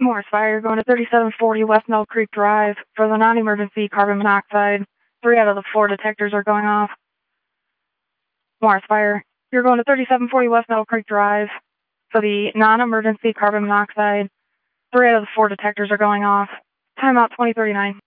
Morris Fire, going to 3740 West Mill Creek Drive for the non-emergency carbon monoxide. 3 out of the 4 detectors are going off. Morris Fire, you're going to 3740 West Mill Creek Drive for the non-emergency carbon monoxide. 3 out of the 4 detectors are going off. Timeout 2039.